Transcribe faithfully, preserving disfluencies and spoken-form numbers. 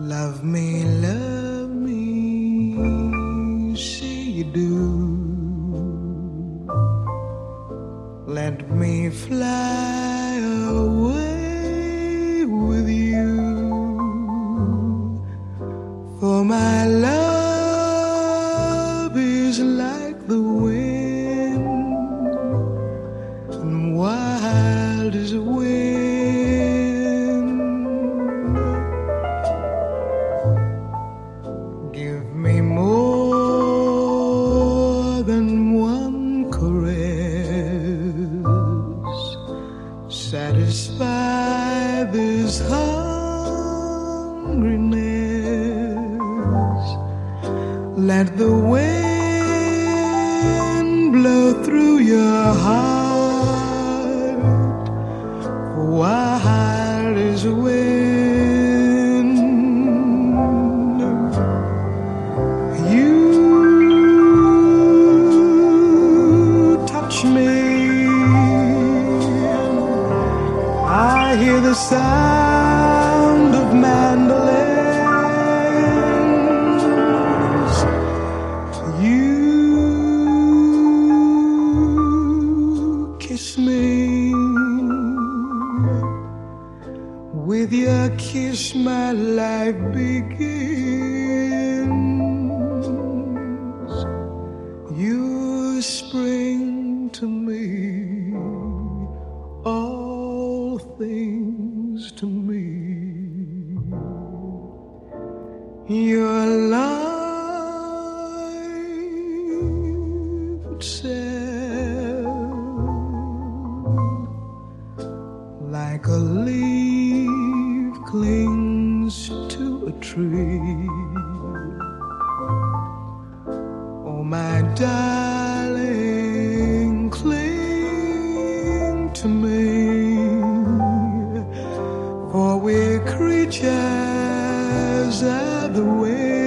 Love me, love me, say you do. Let me fly away with you. For my love is like the wind, and wild as a wind. Give me more than one caress. Satisfy this hungriness. Let the wind blow through your heart, wild as a wind. I hear the sound of mandolins. You kiss me. With your kiss my life begins. You spring to me, all things to me. Your life itself, like a leaf clings to a tree. Oh, my darling, cling to me, for we're creatures of the wind.